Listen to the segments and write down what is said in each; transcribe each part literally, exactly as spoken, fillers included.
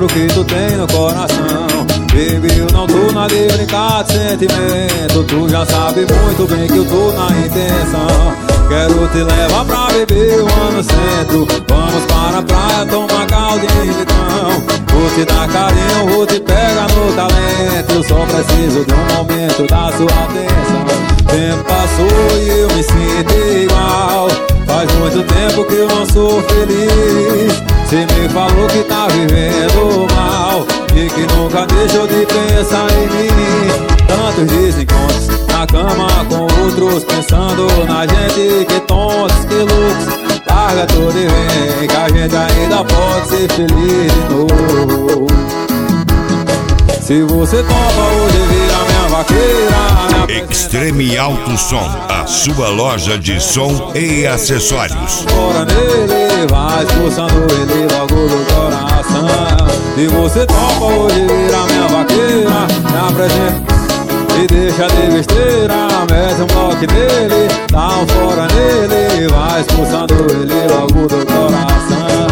lembro que tu tem no coração. Baby, eu não tô na de brincar de sentimento. Tu já sabe muito bem que eu tô na intenção. Quero te levar pra beber uma no centro. Vamos para a praia tomar caldinho então. Vou te dar carinho, vou te pegar no talento. Eu só preciso de um momento da sua atenção. Tempo passou e eu me sinto igual. Faz muito tempo que eu não sou feliz. Cê me falou que tá vivendo mal e que nunca deixou de pensar em mim. Tantos desencontros na cama com outros, pensando na gente. Que tontos, que loucos. Larga tudo e vem, que a gente ainda pode ser feliz de novo. Se você topa hoje vira minha vaqueira. Extreme Alto Som, a sua loja de som e acessórios. Bora nele, vai expulsando ele logo do coração. Se você topa hoje vira minha vaqueira. Me apresenta e deixa de besteira. Mete um bloco nele, dá um fora nele. Vai expulsando ele logo do coração.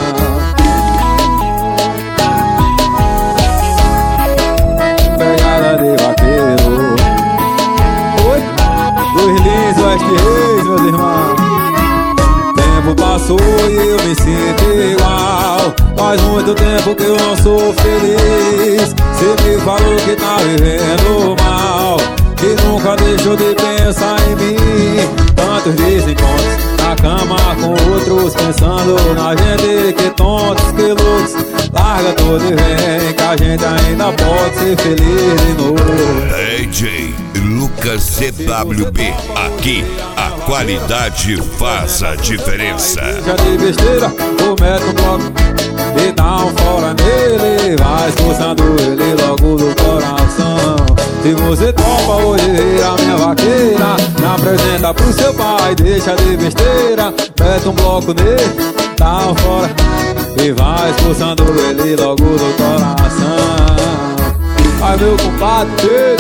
Pegada de vaqueiro. Oi, dois lins, West Reis, meus irmãos. Tempo passou e eu me sinto igual. Faz muito tempo que eu não sou feliz. Cê me falou que tá vivendo mal, que nunca deixou de pensar em mim. Tantos desencontros na cama com outros, pensando na gente. Que tontos, que loucos. Larga tudo e vem, que a gente ainda pode ser feliz de novo. D J Lucas C W B, aqui a qualidade faz a diferença. Já de besteira, tu mete um bloco e dá um fora nele. Vai expulsando ele logo do coração. Se você topa hoje vira minha vaqueira. Me apresenta pro seu pai, deixa de besteira. Mete um bloco nele, dá um fora e vai expulsando ele logo do coração. Ai meu compadre,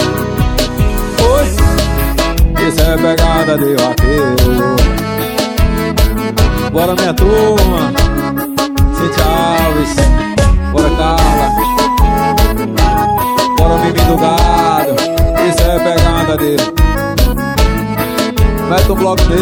oi, isso é pegada de vaqueiro. Bora minha turma, Cintia Alves, bora Carla, bora Mimi do Gado. Isso é pegada dele. Mete um bloco nele.